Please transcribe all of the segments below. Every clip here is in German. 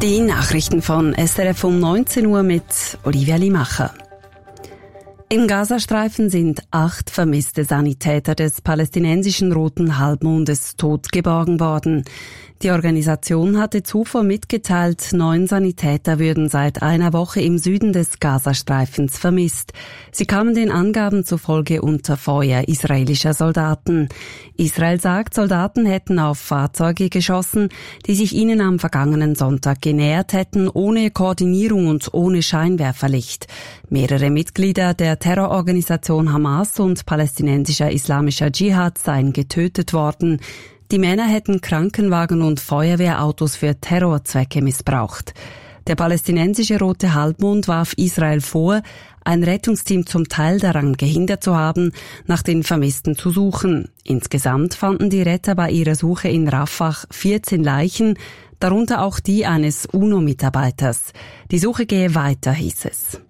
Die Nachrichten von SRF um 19 Uhr mit Olivia Limacher. Im Gazastreifen sind 8 vermisste Sanitäter des palästinensischen Roten Halbmondes tot geborgen worden. Die Organisation hatte zuvor mitgeteilt, 9 Sanitäter würden seit einer Woche im Süden des Gazastreifens vermisst. Sie kamen den Angaben zufolge unter Feuer israelischer Soldaten. Israel sagt, Soldaten hätten auf Fahrzeuge geschossen, die sich ihnen am vergangenen Sonntag genähert hätten, ohne Koordinierung und ohne Scheinwerferlicht. Mehrere Mitglieder der Terrororganisation Hamas und palästinensischer islamischer Dschihad seien getötet worden. Die Männer hätten Krankenwagen und Feuerwehrautos für Terrorzwecke missbraucht. Der palästinensische Rote Halbmond warf Israel vor, ein Rettungsteam zum Teil daran gehindert zu haben, nach den Vermissten zu suchen. Insgesamt fanden die Retter bei ihrer Suche in Rafah 14 Leichen, darunter auch die eines UNO-Mitarbeiters. Die Suche gehe weiter, hieß es.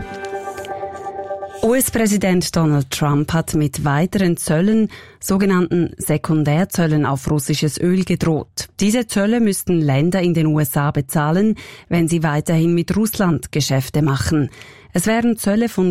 US-Präsident Donald Trump hat mit weiteren Zöllen, sogenannten Sekundärzöllen auf russisches Öl gedroht. Diese Zölle müssten Länder in den USA bezahlen, wenn sie weiterhin mit Russland Geschäfte machen. Es wären Zölle von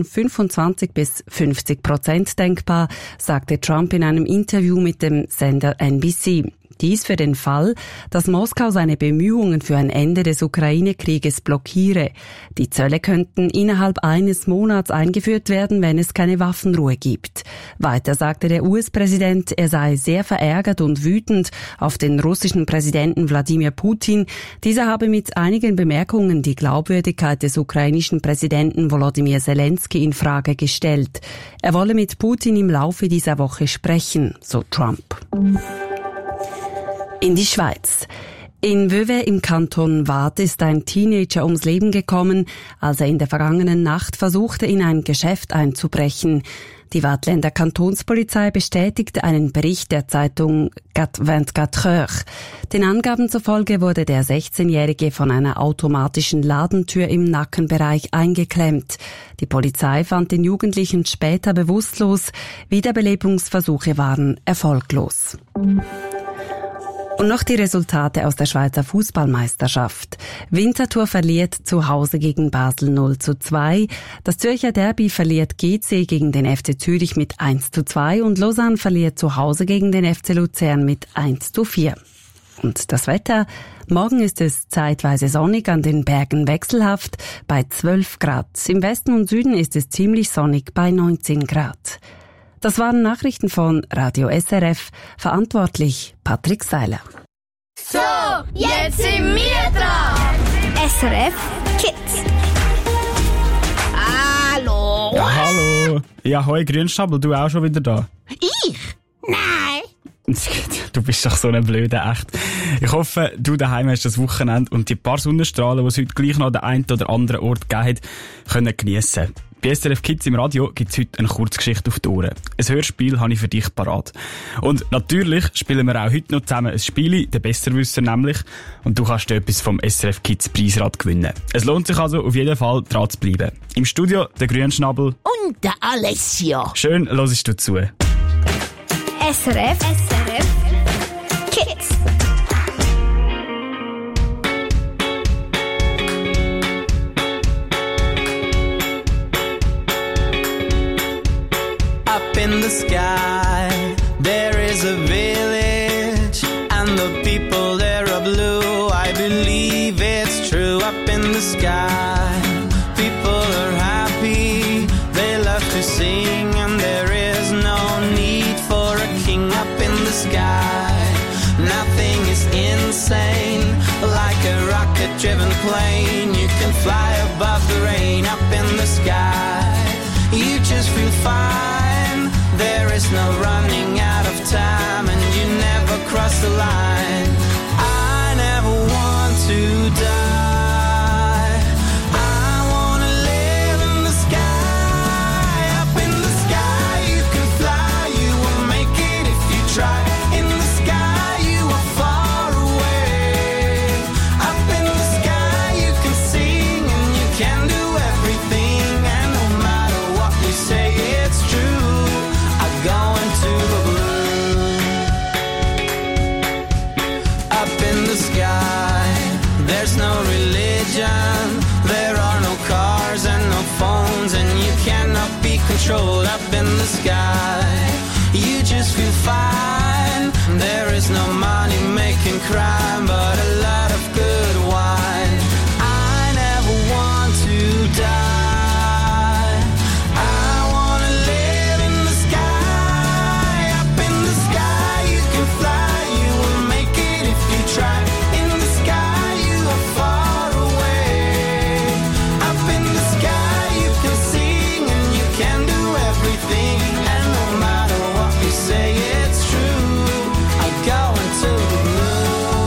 25-50% denkbar, sagte Trump in einem Interview mit dem Sender NBC. Dies für den Fall, dass Moskau seine Bemühungen für ein Ende des Ukraine-Krieges blockiere. Die Zölle könnten innerhalb eines Monats eingeführt werden, wenn es keine Waffenruhe gibt. Weiter sagte der US-Präsident, er sei sehr verärgert und wütend auf den russischen Präsidenten Wladimir Putin. Dieser habe mit einigen Bemerkungen die Glaubwürdigkeit des ukrainischen Präsidenten Volodymyr Zelensky in Frage gestellt. Er wolle mit Putin im Laufe dieser Woche sprechen, so Trump. In die Schweiz. In Vevey im Kanton Waadt ist ein Teenager ums Leben gekommen, als er in der vergangenen Nacht versuchte, in ein Geschäft einzubrechen. Die Waadtländer Kantonspolizei bestätigte einen Bericht der Zeitung 24 Heures. Den Angaben zufolge wurde der 16-Jährige von einer automatischen Ladentür im Nackenbereich eingeklemmt. Die Polizei fand den Jugendlichen später bewusstlos. Wiederbelebungsversuche waren erfolglos. Und noch die Resultate aus der Schweizer Fußballmeisterschaft. Winterthur verliert zu Hause gegen Basel 0:2. Das Zürcher Derby verliert GC gegen den FC Zürich mit 1:2 und Lausanne verliert zu Hause gegen den FC Luzern mit 1:4. Und das Wetter? Morgen ist es zeitweise sonnig, an den Bergen wechselhaft bei 12 Grad. Im Westen und Süden ist es ziemlich sonnig bei 19 Grad. Das waren Nachrichten von Radio SRF, verantwortlich Patrick Seiler. So, jetzt sind wir dran. SRF Kids. Hallo. Ja, hallo. Ja, hoi Grünschnabel, du auch schon wieder da? Ich? Nein. Du bist doch so ein Blöder, echt. Ich hoffe, du daheim hast das Wochenende und die paar Sonnenstrahlen, die es heute gleich noch an den einen oder anderen Ort gegeben hat, können geniessen. Bei SRF Kids im Radio gibt es heute eine Kurzgeschichte auf die Ohren. Ein Hörspiel habe ich für dich parat. Und natürlich spielen wir auch heute noch zusammen ein Spiel, der Besserwisser nämlich. Und du kannst etwas vom SRF Kids Preisrad gewinnen. Es lohnt sich also auf jeden Fall, dran zu bleiben. Im Studio der Grünschnabel und der Alessio. Schön, hörst du zu. SRF Kids. In the sky, there is a village, and the people there are blue. I believe it's true. Up in the sky, people are happy, they love to sing, and there is no need for a king. Up in the sky, nothing is insane, like a rocket-driven plane. You can fly above the rain. Up in the sky, you just feel fine. There is no running out of time, and you never cross the line. I never want to die. I wanna live in the sky. Up in the sky you can fly. You will make it if you try. In the sky you are far away. Up in the sky you can sing, and you can do everything. And no matter what you say, it's true. Going to the blue. Up in the sky, there's no relief. control up in the sky. You just feel fine. There is no money making crime, but a lot of good wine. I never want to die. I wanna live in the sky. Up in the sky you can fly. You will make it if you try. In the sky you are far away. Up in the sky you can sing and you can do everything. And no matter what you say, it's true. I go into the blue.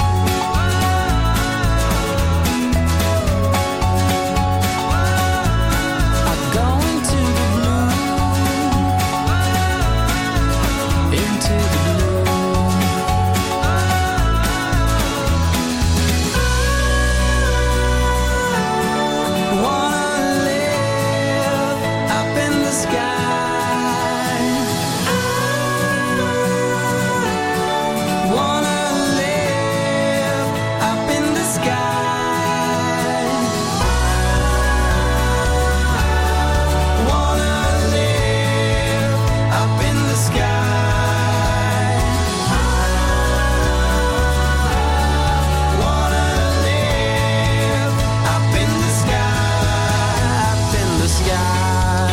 I go into the blue. Into the blue. Wanna live up in the sky. Wanna live up in the sky. Wanna live up in the sky. Wanna live up in the sky. Up in the sky.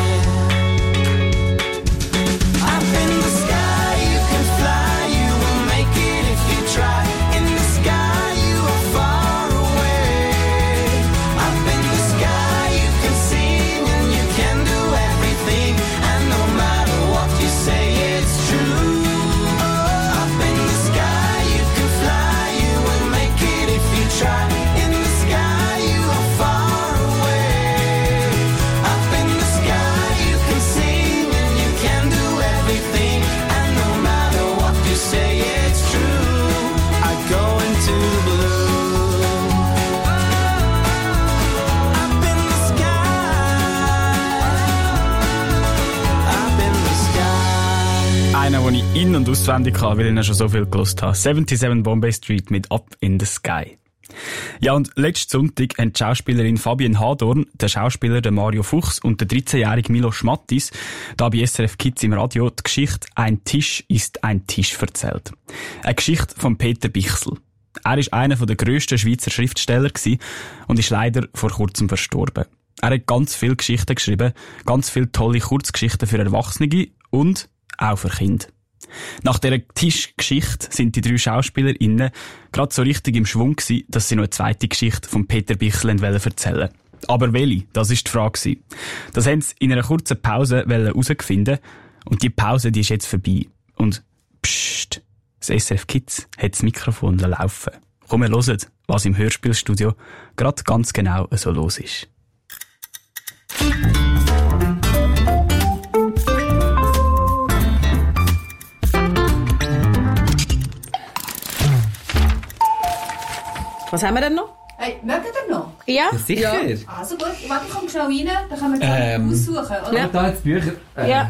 Up in the sky you can fly. You will make it if you try. In the sky you are far away. Up in the sky you can sing and you can do everything. And no matter what you say, it's true. Up in the sky you can fly. You will make it if you try. In the sky you are far away. Up in the sky you can sing and you can do everything. And no matter what you say, it's true. I go into the blue. Up in the sky. Up in the sky. Einer, den ich in- und auswendig kann, weil ich ihn schon so viel gelost habe. 77 Bombay Street mit Up in the Sky. Ja, und letzten Sonntag haben die Schauspielerin Fabienne Hadorn, der Schauspieler der Mario Fuchs und der 13-jährige Milo Schmattis da bei SRF Kids im Radio die Geschichte «Ein Tisch ist ein Tisch» erzählt. Eine Geschichte von Peter Bichsel. Er war einer der grössten Schweizer Schriftsteller und ist leider vor kurzem verstorben. Er hat ganz viele Geschichten geschrieben, ganz viele tolle Kurzgeschichten für Erwachsene und auch für Kinder. Nach dieser Tischgeschichte sind die 3 SchauspielerInnen gerade so richtig im Schwung gewesen, dass sie noch eine zweite Geschichte von Peter Bichsel erzählen wollten. Aber welche? Das war die Frage. Das haben sie in einer kurzen Pause herausgefunden und die Pause, die ist jetzt vorbei. Und pssst, das SRF Kids hat das Mikrofon laufen. Komm, wir hören, was im Hörspielstudio gerade ganz genau so los ist. Was haben wir denn noch? Hey, mögt ihr noch? Ja? Sicher. Also gut, warte, ich komme schnell rein, dann können wir aussuchen, oder? Ja. Da jetzt Bücher. Ja.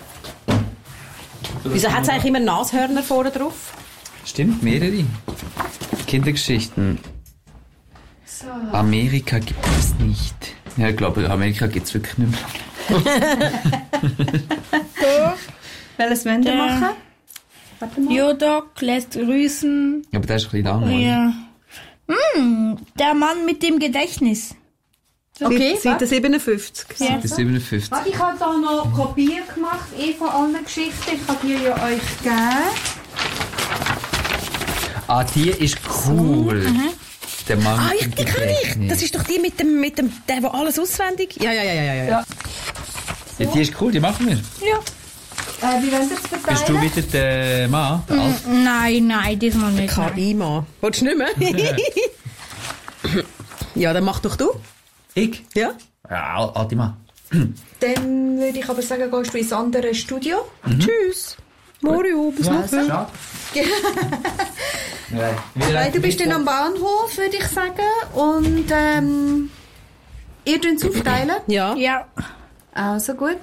Wieso hat es eigentlich immer Nashörner vorne drauf? Stimmt, mehrere. Kindergeschichten. So. Amerika gibt es nicht. Ja, ich glaube, Amerika gibt es wirklich nicht mehr. Welches wollen wir machen? Warte mal. Jodok lässt grüßen. Aber das ist ein bisschen lang, oder? Ja. Der Mann mit dem Gedächtnis. Okay, Seite 57. Ja. Das ist 57. Warte, ich habe da noch Kopien gemacht, von allen Geschichten. Ich kann die ja euch geben. Ah, die ist cool. Der Mann Ah, mit die dem kann ich. Gedächtnis. Das ist doch die mit dem der alles auswendig. Ja. Ja, die ist cool, die machen wir. Ja. Wie wollen Sie es verteilen? Bist du wieder der Mann? Der Alf? Nein, diesmal nicht. KI-Mann. Willst du nicht mehr? Ja, dann mach doch du. Ich? Ja. Ja, alte Mann. Dann würde ich aber sagen, gehst du ins andere Studio. Tschüss. Mario, bis nachher. Schade. Du bist dann am Bahnhof, würde ich sagen. Und ihr könnt es aufteilen. Ja. Ja. Also gut.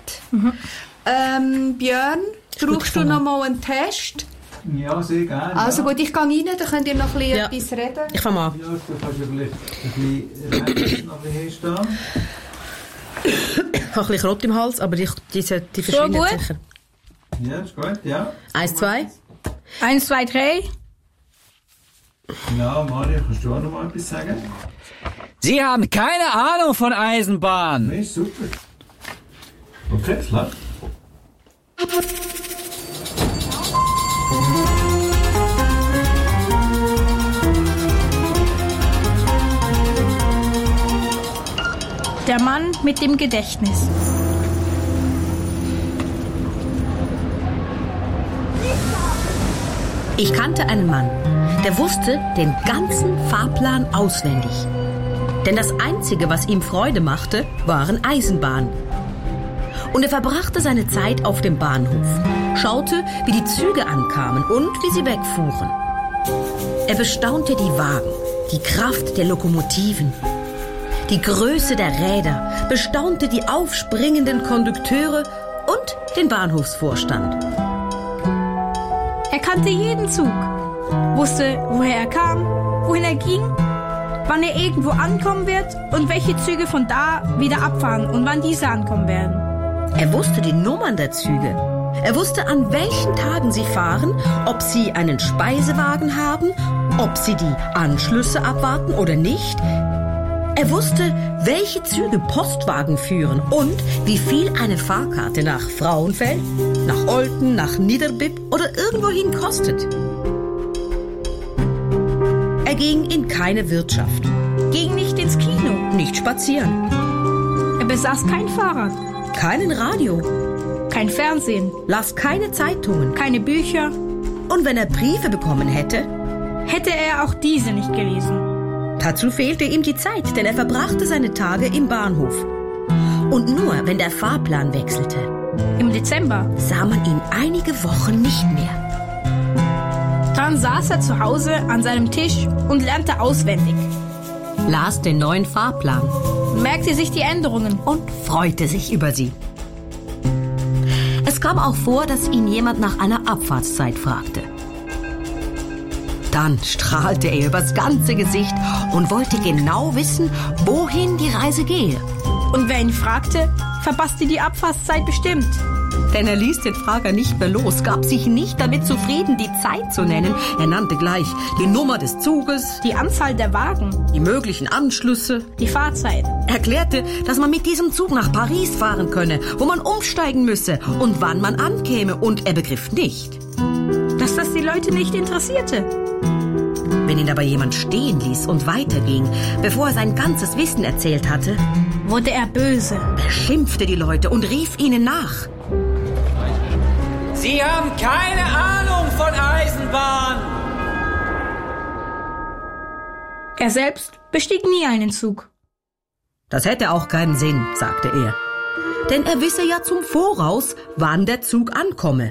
Björn, brauchst du noch mal einen Test? Ja, sehr gerne. Also gut, ich gehe rein, dann könnt ihr noch ein bisschen Ja. etwas reden. Ich fange mal an. Ja, du kannst ja vielleicht ein bisschen rechts noch ein bisschen herstehen. habe ein bisschen Rot im Hals, aber die verschwinden gut? sicher. Ja, ist gut, ja. 1, 2. 1, 2, 3. Ja, Mario, kannst du auch noch mal etwas sagen? Sie haben keine Ahnung von Eisenbahn. Nee, super. Okay, klar. Der Mann mit dem Gedächtnis. Ich kannte einen Mann, der wusste den ganzen Fahrplan auswendig. Denn das Einzige, was ihm Freude machte, waren Eisenbahnen. Und er verbrachte seine Zeit auf dem Bahnhof, schaute, wie die Züge ankamen und wie sie wegfuhren. Er bestaunte die Wagen, die Kraft der Lokomotiven, die Größe der Räder, bestaunte die aufspringenden Kondukteure und den Bahnhofsvorstand. Er kannte jeden Zug, wusste, woher er kam, wohin er ging, wann er irgendwo ankommen wird und welche Züge von da wieder abfahren und wann diese ankommen werden. Er wusste die Nummern der Züge. Er wusste, an welchen Tagen sie fahren, ob sie einen Speisewagen haben, ob sie die Anschlüsse abwarten oder nicht. Er wusste, welche Züge Postwagen führen und wie viel eine Fahrkarte nach Frauenfeld, nach Olten, nach Niederbipp oder irgendwohin kostet. Er ging in keine Wirtschaft, Ging nicht ins Kino. nicht spazieren, Er besaß kein Fahrrad, keinen Radio, kein Fernsehen, las keine Zeitungen. keine Bücher. Und wenn er Briefe bekommen hätte, Hätte er auch diese nicht gelesen. dazu fehlte ihm die Zeit, denn er verbrachte seine Tage im Bahnhof. Und nur wenn der Fahrplan wechselte, Im Dezember. sah man ihn einige Wochen nicht mehr. Dann saß er zu Hause an seinem Tisch und lernte auswendig, Las den neuen Fahrplan merkte sich die Änderungen. und freute sich über sie. Es kam auch vor, dass ihn jemand nach einer Abfahrtszeit fragte. Dann strahlte er übers ganze Gesicht und wollte genau wissen, wohin die Reise gehe. Und wer ihn fragte, verpasste die Abfahrtszeit bestimmt. Denn er ließ den Frager nicht mehr los, gab sich nicht damit zufrieden, die Zeit zu nennen. Er nannte gleich die Nummer des Zuges, Die Anzahl der Wagen, die möglichen Anschlüsse, die Fahrzeit. erklärte, dass man mit diesem Zug nach Paris fahren könne, wo man umsteigen müsse und wann man ankäme. Und er begriff nicht. Dass das die Leute nicht interessierte. Wenn ihn aber jemand stehen ließ und weiterging, bevor er sein ganzes Wissen erzählt hatte, Wurde er böse. beschimpfte die Leute und rief ihnen nach. Sie haben keine Ahnung von Eisenbahn. Er selbst bestieg nie einen Zug. Das hätte auch keinen Sinn, sagte er. Denn er wisse ja zum Voraus, wann der Zug ankomme.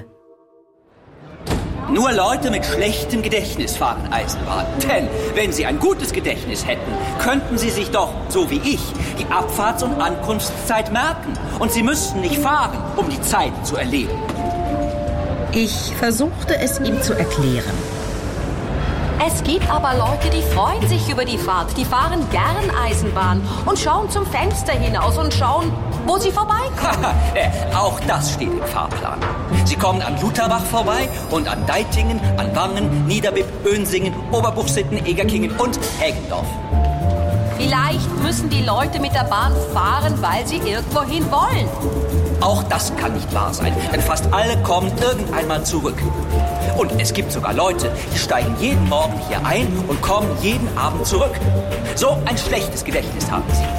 Nur Leute mit schlechtem Gedächtnis fahren Eisenbahn. Denn wenn sie ein gutes Gedächtnis hätten, könnten sie sich doch, so wie ich, die Abfahrts- und Ankunftszeit merken. Und sie müssten nicht fahren, um die Zeit zu erleben. Ich versuchte es ihm zu erklären. Es gibt aber Leute, die freuen sich über die Fahrt. Die fahren gern Eisenbahn und schauen zum Fenster hinaus und schauen, wo sie vorbeikommen. Auch das steht im Fahrplan. Sie kommen an Lutherbach vorbei und an Deitingen, an Wangen, Niederbipp, Önsingen, Oberbuchsitten, Egerkingen und Hägendorf. Vielleicht müssen die Leute mit der Bahn fahren, weil sie irgendwohin wollen. Auch das kann nicht wahr sein, denn fast alle kommen irgendeinmal zurück. Und es gibt sogar Leute, die steigen jeden Morgen hier ein und kommen jeden Abend zurück. So ein schlechtes Gedächtnis haben sie.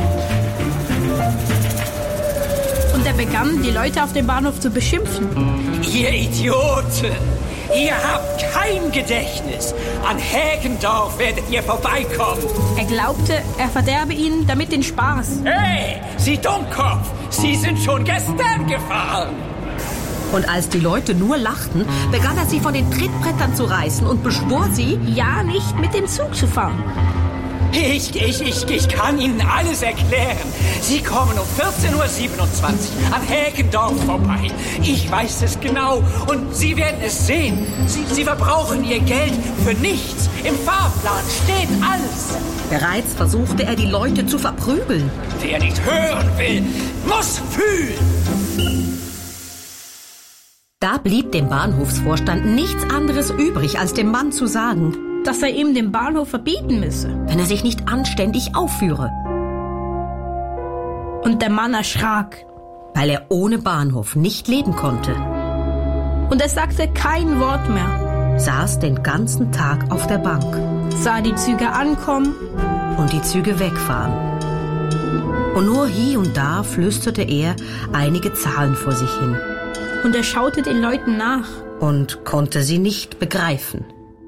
Und er begann, die Leute auf dem Bahnhof zu beschimpfen. Ihr Idioten! Ihr habt kein Gedächtnis. An Hägendorf werdet ihr vorbeikommen. Er glaubte, er verderbe ihnen damit den Spaß. Hey, Sie Dummkopf! Sie sind schon gestern gefahren. Und als die Leute nur lachten, begann er sie von den Trittbrettern zu reißen und beschwor sie, ja nicht mit dem Zug zu fahren. Ich kann Ihnen alles erklären. Sie kommen um 14:27 Uhr an Häkendorf vorbei. Ich weiß es genau und Sie werden es sehen. Sie verbrauchen Ihr Geld für nichts. Im Fahrplan steht alles. Bereits versuchte er, die Leute zu verprügeln. Wer nicht hören will, muss fühlen. Da blieb dem Bahnhofsvorstand nichts anderes übrig, als dem Mann zu sagen, dass er ihm den Bahnhof verbieten müsse, wenn er sich nicht anständig aufführe. Und der Mann erschrak, weil er ohne Bahnhof nicht leben konnte. Und er sagte kein Wort mehr, saß den ganzen Tag auf der Bank, sah die Züge ankommen und die Züge wegfahren. Und nur hier und da flüsterte er einige Zahlen vor sich hin. Und er schaute den Leuten nach und konnte sie nicht begreifen.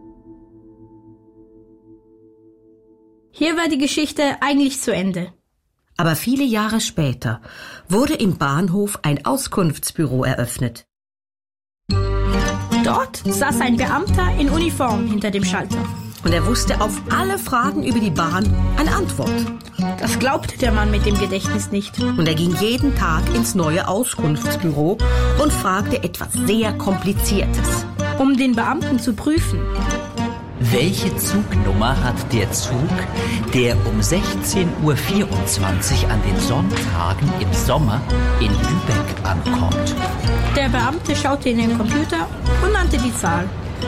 Hier war die Geschichte eigentlich zu Ende. Aber viele Jahre später wurde im Bahnhof ein Auskunftsbüro eröffnet. Dort saß ein Beamter in Uniform hinter dem Schalter. Und er wusste auf alle Fragen über die Bahn eine Antwort. Das glaubte der Mann mit dem Gedächtnis nicht. Und er ging jeden Tag ins neue Auskunftsbüro und fragte etwas sehr Kompliziertes, um den Beamten zu prüfen. Welche Zugnummer hat der Zug, der um 16:24 Uhr an den Sonntagen im Sommer in Lübeck ankommt? Der Beamte schaute in den Computer und nannte die Zahl.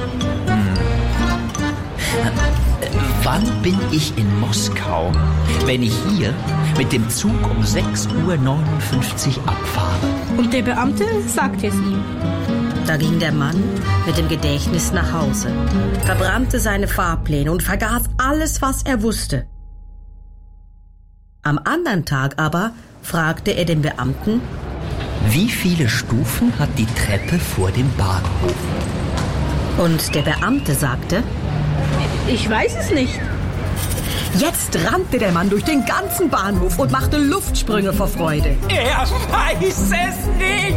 Wann bin ich in Moskau, wenn ich hier mit dem Zug um 6:59 Uhr abfahre? Und der Beamte sagte es ihm. Da ging der Mann mit dem Gedächtnis nach Hause, verbrannte seine Fahrpläne und vergaß alles, was er wusste. Am anderen Tag aber fragte er den Beamten, wie viele Stufen hat die Treppe vor dem Bahnhof? Und der Beamte sagte, ich weiß es nicht. Jetzt rannte der Mann durch den ganzen Bahnhof und machte Luftsprünge vor Freude. Er weiß es nicht!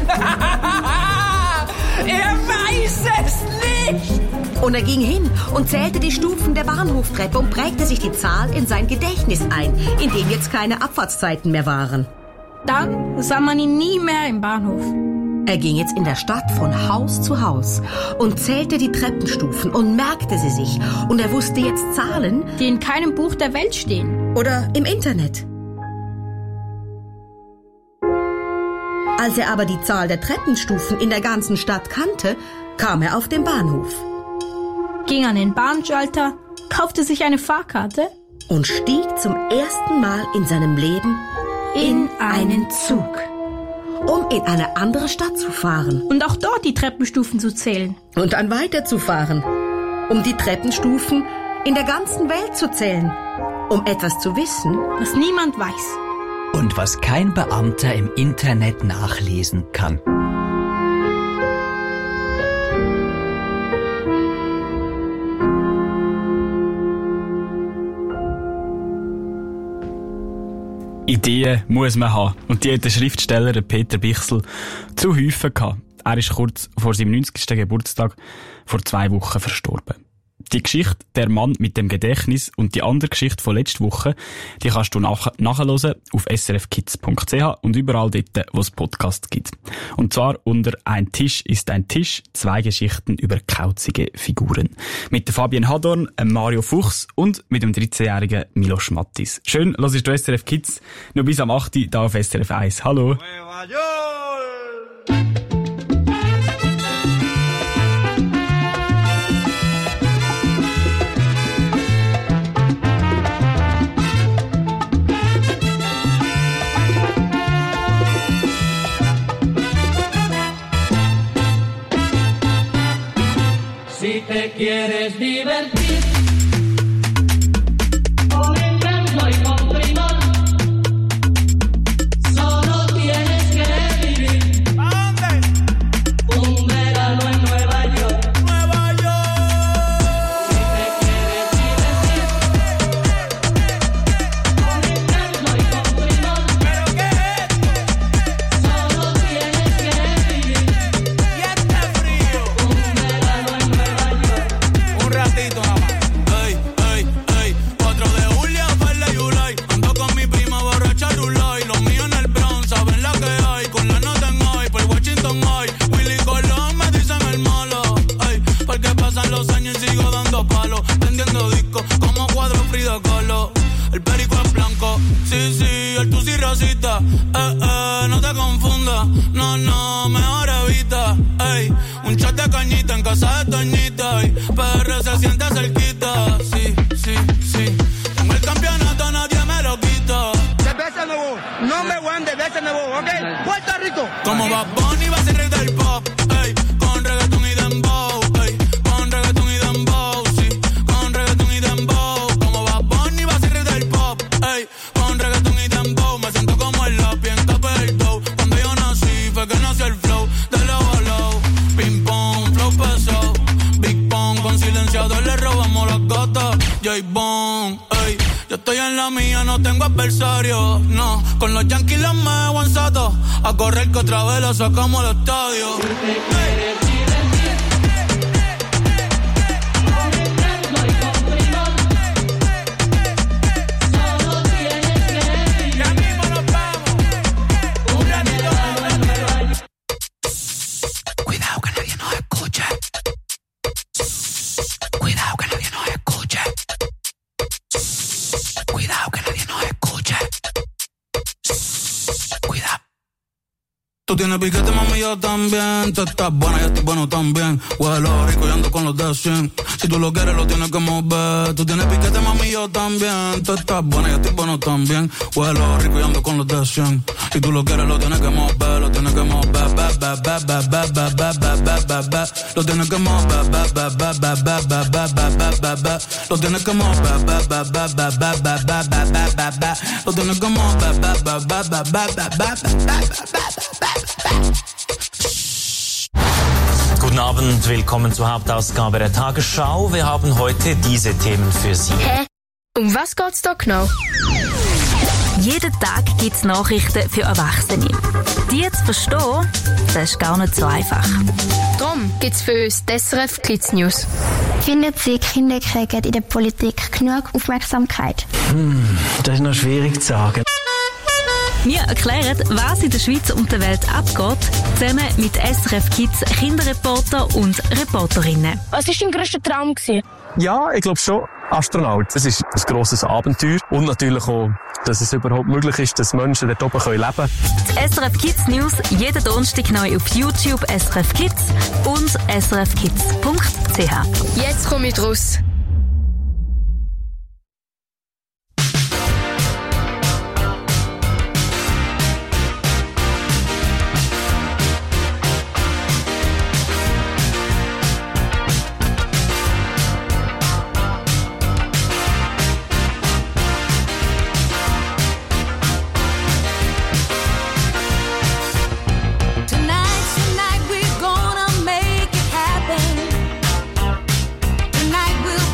Er weiß es nicht! Und er ging hin und zählte die Stufen der Bahnhoftreppe und prägte sich die Zahl in sein Gedächtnis ein, in dem jetzt keine Abfahrtszeiten mehr waren. Dann sah man ihn nie mehr im Bahnhof. Er ging jetzt in der Stadt von Haus zu Haus und zählte die Treppenstufen und merkte sie sich. Und er wusste jetzt Zahlen, die in keinem Buch der Welt stehen. Oder im Internet. Als er aber die Zahl der Treppenstufen in der ganzen Stadt kannte, kam er auf den Bahnhof. Ging an den Bahnschalter, kaufte sich eine Fahrkarte und stieg zum ersten Mal in seinem Leben in einen Zug, um in eine andere Stadt zu fahren. Und auch dort die Treppenstufen zu zählen. Und dann weiterzufahren, um die Treppenstufen in der ganzen Welt zu zählen, um etwas zu wissen, was niemand weiß. Und was kein Beamter im Internet nachlesen kann. Ideen muss man haben. Und die hat der Schriftsteller Peter Bichsel zu häufig gehabt. Er ist kurz vor seinem 90. Geburtstag vor 2 Wochen verstorben. Die Geschichte «Der Mann mit dem Gedächtnis» und die andere Geschichte von letzter Woche, die kannst du nachhören auf srfkids.ch und überall dort, wo es Podcasts gibt. Und zwar unter «Ein Tisch ist ein Tisch», 2 Geschichten über kauzige Figuren. Mit der Fabienne Hadorn, Mario Fuchs und mit dem 13-jährigen Milos Mattis. Schön, hörst du SRF Kids, noch bis am 8. da auf SRF 1. Hallo! Si te quieres divertir con encanto y con primor, solo tienes que vivir. ¿A dónde? Un verano en Nueva York. Nueva York. Si te quieres divertir con encanto y con primor, ¿pero qué es? Solo tienes que vivir. Y este frío. Un verano en Nueva York. Un ratito nada más. los palos, prendiendo discos como cuadro Frida Kahlo. El perico es blanco, sí, sí, el tusi rosita. No te confundas, no, mejor evita. Ey, un chat de cañita en casa de Toñita. Ey, PR se siente cerquita, sí. Tengo el campeonato, nadie me lo quita. De veces nuevo, number one de veces nuevo, ¿ok? Puerto Rico. Como Bad Bunny va a ser rey del pop, ey, con reggaetón y dembow, ey, con reggaetón y dembow, sí, con reggaetón y dembow. Como Bad Bunny va a ser rey del pop, ey, con reggaetón y dembow. Me siento como el lápiz en capa del dough. Cuando yo nací fue que nació el flow de low a low. Ping pong, flow pesado, Big Pong, con silenciador le robamos las gatas. J-Bone, ey, yo estoy en la mía, no tengo adversario, no. Con los Yankees los me aguanzato, a correr que otra vez la sacamos al estadio. Cuidado que nadie nos escuche. Cuidado que nadie nos escuche. Cuidado que nadie nos escuche. Cuidado. Tú tienes piquete, mami, yo también. Tú estás buena, yo estoy bueno también. Huelo rico y ando con los de 100. Si tú lo quieres, lo tienes que mover. Tú tienes piquete, mami, yo también. Tú estás buena, yo estoy bueno también. Huelo rico y ando con los de 100. Si tú lo quieres, lo tienes que mover. Lo tienes que mover. Lo tienes que mover. Lo tienes que mover. Lo tienes que mover. Guten Abend, willkommen zur Hauptausgabe der Tagesschau. Wir haben heute diese Themen für Sie. Hä? Um was geht's da genau? Jeden Tag gibt es Nachrichten für Erwachsene. Die zu verstehen, das ist gar nicht so einfach. Darum gibt es für uns die SRF Kids News. Findet Sie, Kinder kriegen in der Politik genug Aufmerksamkeit? Das ist noch schwierig zu sagen. Wir erklären, was in der Schweiz und der Welt abgeht, zusammen mit SRF Kids Kinderreporter und Reporterinnen. Was war dein grösster Traum? Ja, ich glaube schon. Astronaut. Das ist ein grosses Abenteuer. Und natürlich auch, dass es überhaupt möglich ist, dass Menschen dort oben leben können. Die SRF Kids News jeden Donnerstag neu auf YouTube SRF Kids und srfkids.ch. Jetzt komme ich raus. Tonight we're gonna make it happen. Tonight we'll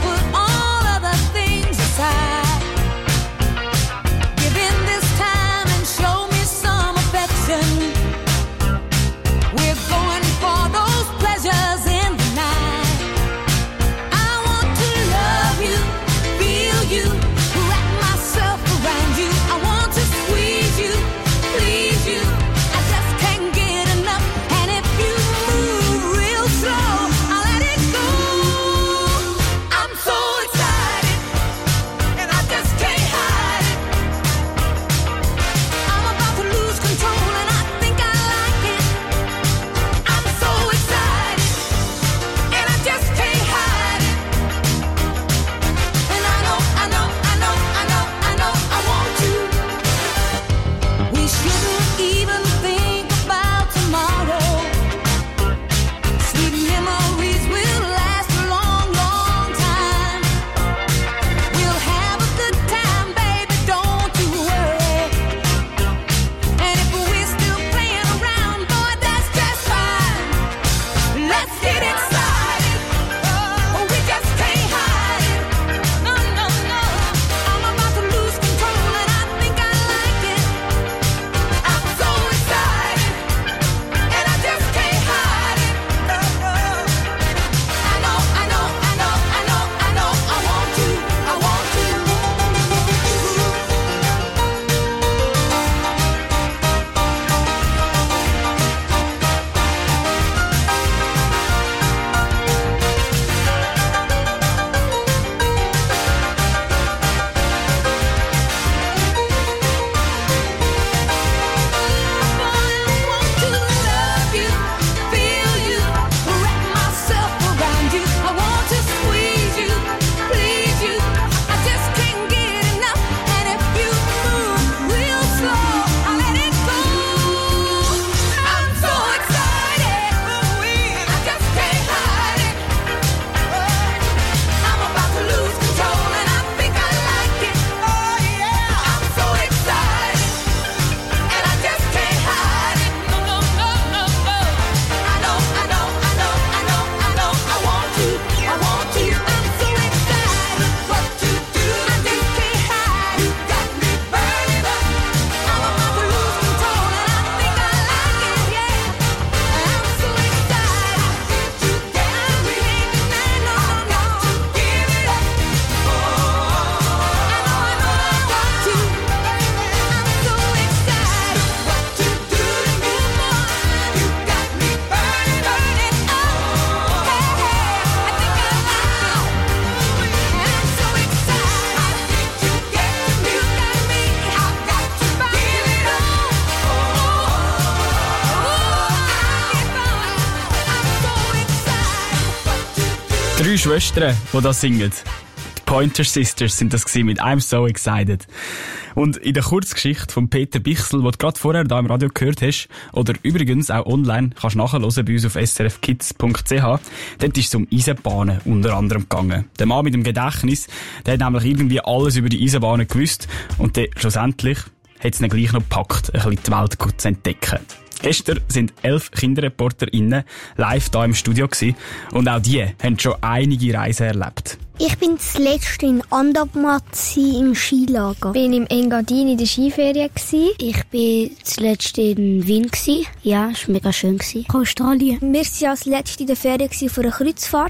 3 Schwestern, die da singen. Die Pointer Sisters sind das mit I'm So Excited. Und in der Kurzgeschichte von Peter Bichsel, die du gerade vorher da im Radio gehört hast, oder übrigens auch online, kannst du nachhören bei uns auf srfkids.ch, dort ist es um Eisenbahnen unter anderem gegangen. Der Mann mit dem Gedächtnis, der hat nämlich irgendwie alles über die Eisenbahnen gewusst und dann schlussendlich hat es ihn gleich noch gepackt, ein bisschen die Welt gut zu entdecken. Gestern sind 11 KinderreporterInnen live da im Studio gewesen und auch die haben schon einige Reisen erlebt. Ich bin zuletzt in Andermatt im Skilager. Ich bin im Engadin in der Skiferien. Ich bin zuletzt in Wien. Ja, es war mega schön. Australien. Wir waren als letzte in der Ferien von einer Kreuzfahrt.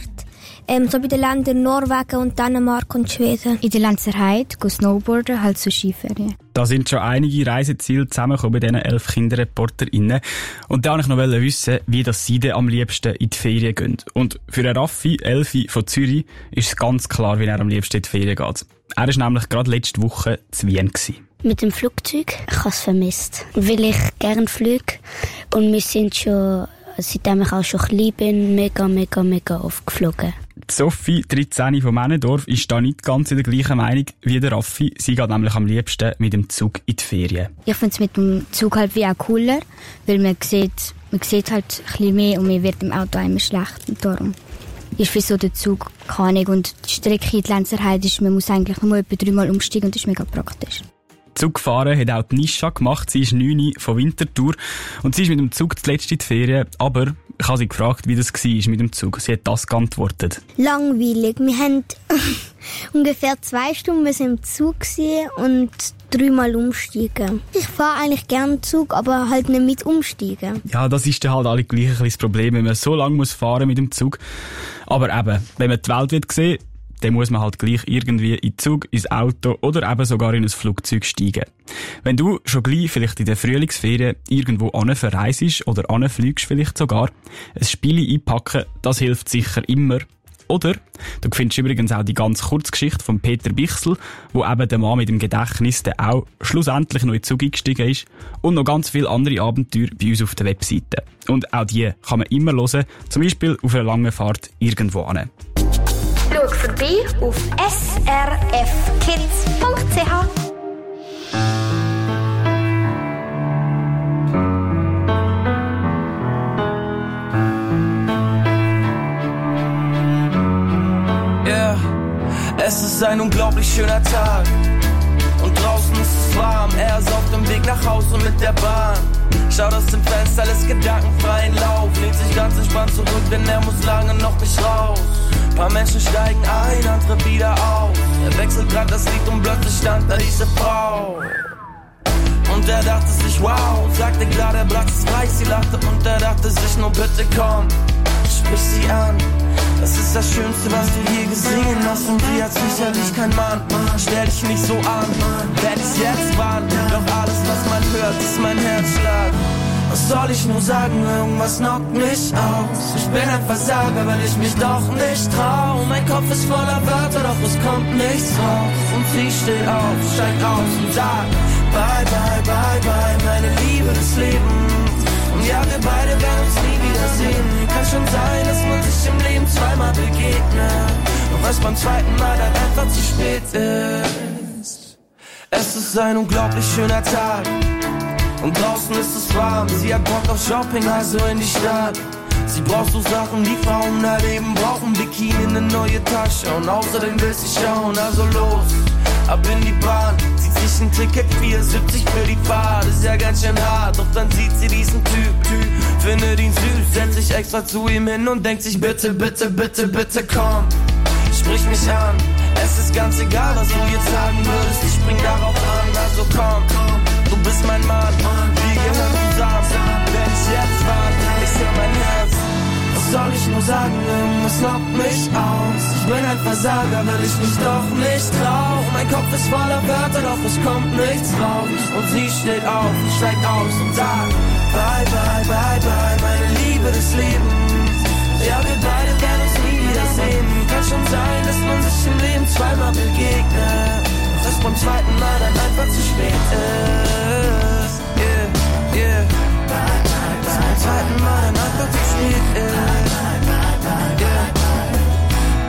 So bei den Ländern Norwegen und Dänemark und Schweden. In der Lenzerheide snowboarden, halt so Skiferien. Da sind schon einige Reiseziele zusammengekommen bei diesen 11 KinderreporterInnen. Und da wollte ich noch wissen, wie das sie denn am liebsten in die Ferien gehen. Und für den Raffi, Elfi von Zürich, ist es ganz klar, wie er am liebsten in die Ferien geht. Er war nämlich gerade letzte Woche zu Wien gewesen. Mit dem Flugzeug? Ich habe es vermisst. Weil ich gerne fliege. Und wir sind schon, seitdem ich auch schon klein bin, mega oft geflogen. Sophie, 13 von Männendorf, ist da nicht ganz in der gleichen Meinung wie der Raffi. Sie geht nämlich am liebsten mit dem Zug in die Ferien. Ich finde es mit dem Zug halt wie auch cooler, weil man sieht halt ein bisschen mehr und mir wird im Auto immer schlecht. Und darum ist für so der Zug keine Ahnung. Und die Strecke in die Lenzerheide ist, man muss eigentlich nur etwa 3-mal umsteigen und das ist mega praktisch. Zugfahren hat auch die Nisha gemacht. Sie ist 9 von Winterthur und sie ist mit dem Zug zuletzt in die Ferien. Aber ich habe sie gefragt, wie das war mit dem Zug. Sie hat das geantwortet. Langweilig. Wir haben ungefähr 2 Stunden im Zug und 3-mal umsteigen. Ich fahre eigentlich gerne Zug, aber halt nicht mit umsteigen. Ja, das ist dann halt alle gleich ein bisschen das Problem, wenn man so lange muss fahren mit dem Zug. Aber eben, wenn man die Welt will sehen, dann muss man halt gleich irgendwie in den Zug, ins Auto oder eben sogar in ein Flugzeug steigen. Wenn du schon gleich vielleicht in der Frühlingsferien irgendwo verreist oder anfliegst vielleicht sogar, ein Spiel einpacken, das hilft sicher immer. Oder du findest übrigens auch die ganz Kurzgeschichte von Peter Bichsel, wo eben der Mann mit dem Gedächtnis, der auch schlussendlich noch in den Zug eingestiegen ist, und noch ganz viele andere Abenteuer bei uns auf der Webseite. Und auch die kann man immer hören, zum Beispiel auf einer langen Fahrt irgendwo hin. Schau vorbei auf srfkids.ch. Yeah, es ist ein unglaublich schöner Tag und draußen ist es warm. Er ist auf dem Weg nach Hause mit der Bahn. Schaut aus dem Fenster, lässt gedankenfreien Lauf, lehnt sich ganz entspannt zurück, denn er muss lange noch nicht raus. Paar Menschen steigen ein, andere wieder aus. Er wechselt grad das Lied und plötzlich stand da diese Frau. Und er dachte sich, wow, sagte klar, der Platz ist frei. Sie lachte und er dachte sich, nur bitte komm, sprich sie an. Das ist das Schönste, was du je gesehen hast. Und sie hat sicherlich kein Mann. Stell dich nicht so an, werd ich's jetzt warten. Doch alles, was man hört, ist mein Herzschlag. Was soll ich nur sagen, irgendwas knockt mich aus. Ich bin ein Versager, weil ich mich doch nicht trau. Mein Kopf ist voller Wörter, doch es kommt nichts raus. Und sie steht auf, steigt aus und sagt bye, bye, bye, bye, meine Liebe des Lebens. Und ja, wir beide werden uns nie wiedersehen. Kann schon sein, dass man sich im Leben zweimal begegnet. Doch was beim zweiten Mal dann einfach zu spät ist. Es ist ein unglaublich schöner Tag und draußen ist es warm. Sie hat Bock auf Shopping, also in die Stadt. Sie braucht so Sachen, die Frauen da leben brauchen. Bikini, eine neue Tasche und außerdem will sie schauen. Also los, ab in die Bahn. Zieht sich ein Ticket, 4,70 für die Fahrt. Ist ja ganz schön hart, doch dann sieht sie diesen Typ. Findet ihn süß, setzt sich extra zu ihm hin und denkt sich bitte, bitte, bitte, bitte komm, sprich mich an. Es ist ganz egal, was du jetzt sagen würdest, ich spring darauf an. Also komm, du bist mein Mann, wir gehören zusammen. Wenn ich jetzt warte, ich hör mein Herz. Was soll ich nur sagen, irgendwas knockt mich aus. Ich bin ein Versager, weil ich mich doch nicht trau. Mein Kopf ist voller Wörter, doch es kommt nichts raus. Und sie steht auf, steigt aus und sagt bye, bye, bye, bye, meine Liebe des Lebens. Ja, wir beide werden uns nie wiedersehen. Kann schon sein, dass man sich im Leben zweimal begegnet. Doch es beim zweiten Mal dann einfach zu spät ist. Yeah, yeah. Dass beim zweiten Mal dann einfach zu spät ist. Yeah.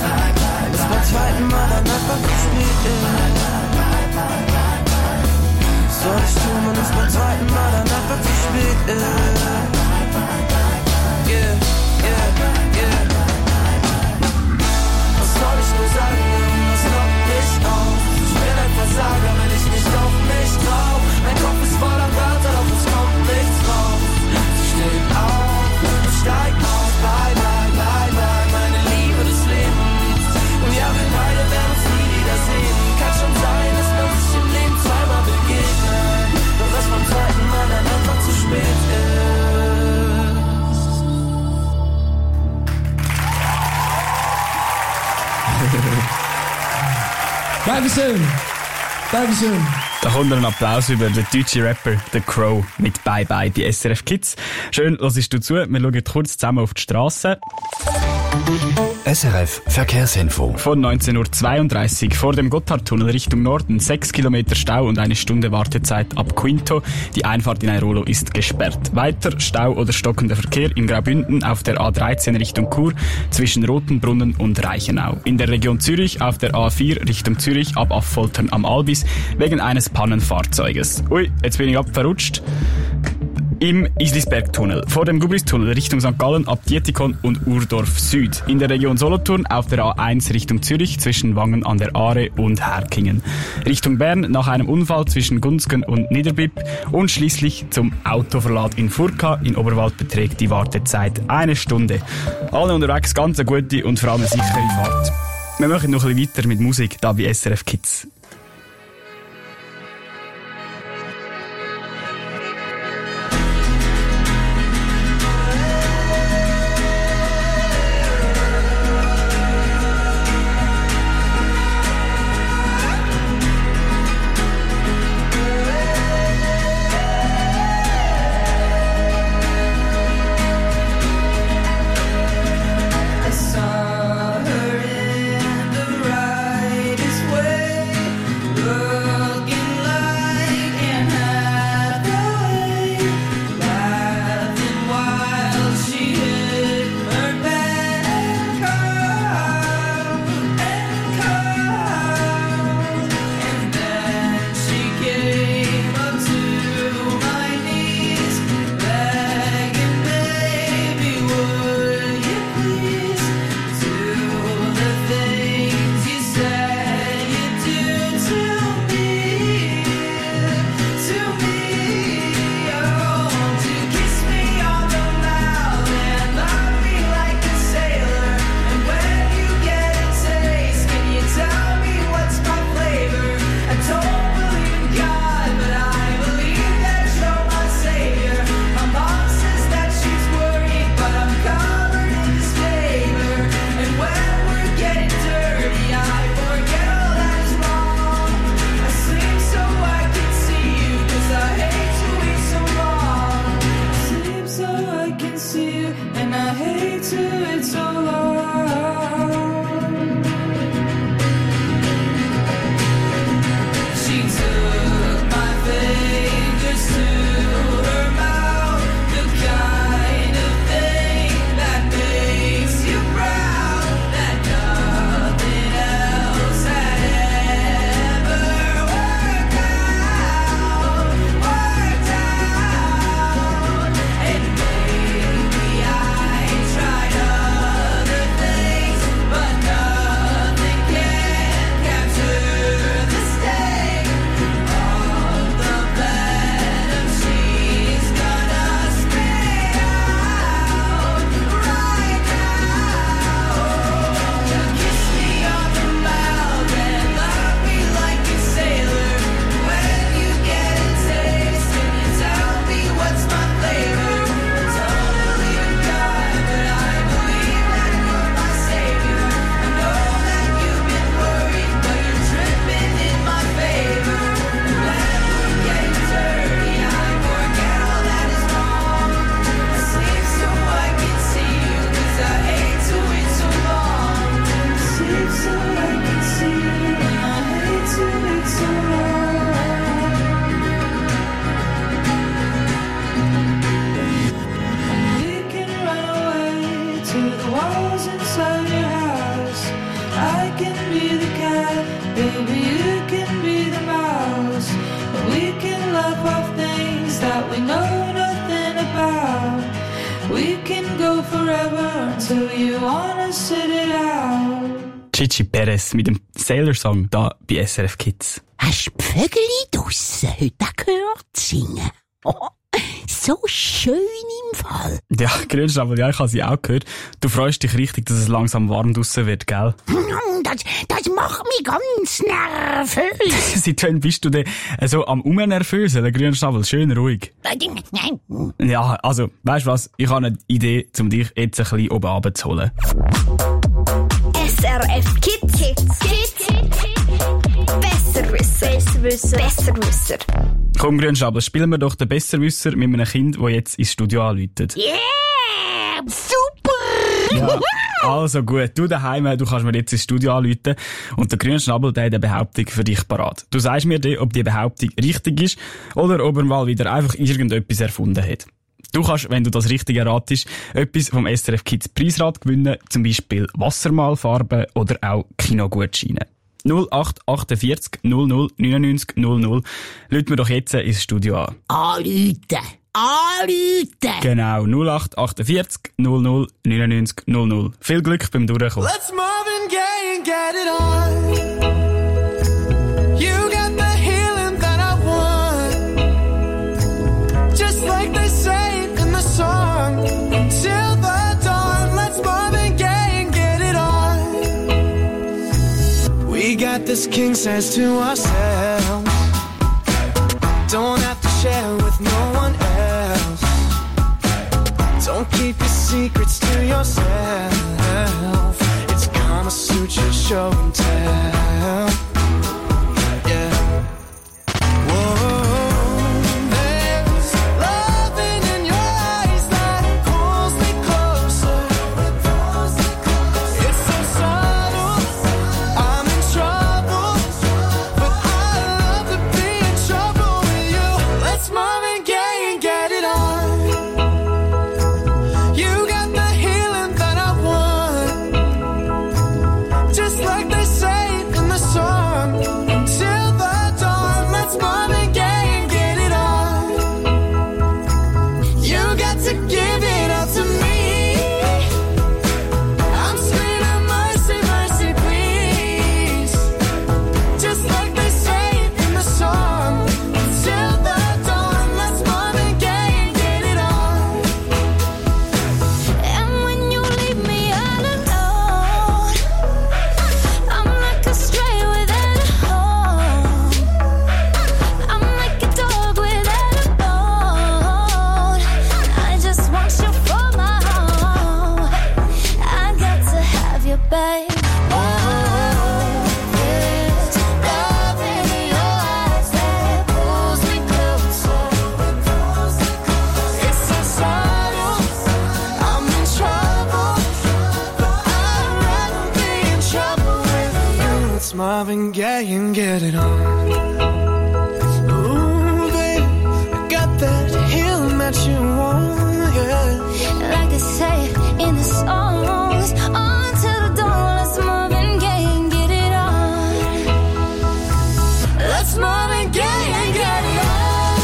Dankeschön. Dankeschön. Da kommt ein Applaus über den deutschen Rapper The Crow mit Bye Bye bei SRF Kids. Schön, hörst du zu. Wir schauen kurz zusammen auf die Straße. SRF Verkehrsinfo. Von 19.32 Uhr vor dem Gotthardtunnel Richtung Norden 6 Kilometer Stau und eine Stunde Wartezeit ab Quinto. Die Einfahrt in Airolo ist gesperrt. Weiter Stau oder stockender Verkehr in Graubünden auf der A13 Richtung Chur zwischen Rotenbrunnen und Reichenau. In der Region Zürich auf der A4 Richtung Zürich ab Affoltern am Albis wegen eines Pannenfahrzeuges. Ui, jetzt bin ich verrutscht. Im Islisbergtunnel, vor dem Gubristunnel Richtung St. Gallen ab Dietikon und Urdorf Süd. In der Region Solothurn auf der A1 Richtung Zürich zwischen Wangen an der Aare und Herkingen. Richtung Bern nach einem Unfall zwischen Gunzgen und Niederbipp und schließlich zum Autoverlad in Furka. In Oberwald beträgt die Wartezeit 1 Stunde. Alle unterwegs ganz eine gute und vor allem eine sichere Fahrt. Wir machen noch ein bisschen weiter mit Musik, da bei SRF Kids. Chichi Perez mit dem Sailor-Song da bei SRF Kids. Hast du die Vögel draussen heute gehört singen? Oh, so schön im Fall. Ja, Grünschnabel, ja, ich habe sie auch gehört. Du freust dich richtig, dass es langsam warm draussen wird, gell? Das macht mich ganz nervös. Seit wann bist du denn so am Umnervösen, der Grünschnabel? Schön ruhig. Nein. Ja, also, weißt du was? Ich habe eine Idee, um dich jetzt ein bisschen oben runterzuholen. SRF Kids. Besserwisser. Komm, Grünschnabel, spielen wir doch den Besserwisser mit einem Kind, das jetzt ins Studio anläutet. Yeah! Super! Ja, also gut. Du daheim, du kannst mir jetzt ins Studio anrufen und der Grünschnabel, der hat eine Behauptung für dich parat. Du sagst mir dann, ob die Behauptung richtig ist oder ob er mal wieder einfach irgendetwas erfunden hat. Du kannst, wenn du das Richtige ratest, etwas vom SRF Kids Preisrad gewinnen, zum Beispiel Wassermalfarben oder auch Kinogutscheine. 0848 00 99 00. Lüt mir doch jetzt ins Studio an. Anrufen! Genau, 0848 00 99 00. Viel Glück beim Durchkommen. Let's Marvin Gaye and get it on. You got the healing that I want. Just like they say in the song. Till the dawn, let's Marvin Gaye and get it on. We got this king size to ourselves. Don't have to share with no one else. Don't keep your secrets to yourself. It's Kama Sutra show and tell. Yeah. Whoa. There's loving in your eyes that pulls me closer. It's so subtle, I'm in trouble, but I love to be in trouble with you. Let's Marvin Gaye and get it on. You got the healing that I want. Just like they say in the song. Until the dawn, let's Marvin Gaye and get it on. You got to give it all to me. I'm screaming mercy, mercy, please. Just like they say in the song. Until the dawn, let's Marvin Gaye and get it on. And when you leave me all alone, I'm like a stray without a home. I'm like a dog without a bone. I just want you for my home. I got to have you, babe. There's love in your eyes that pulls me closer. It's so subtle, I'm in trouble, but I'd rather be in trouble with you. It's Marvin Gaye and get it on. Ooh, baby, I got that healing that you want, yeah. Like they say in the songs, until the dawn, let's Marvin Gaye and get it on. Let's Marvin Gaye and get it on.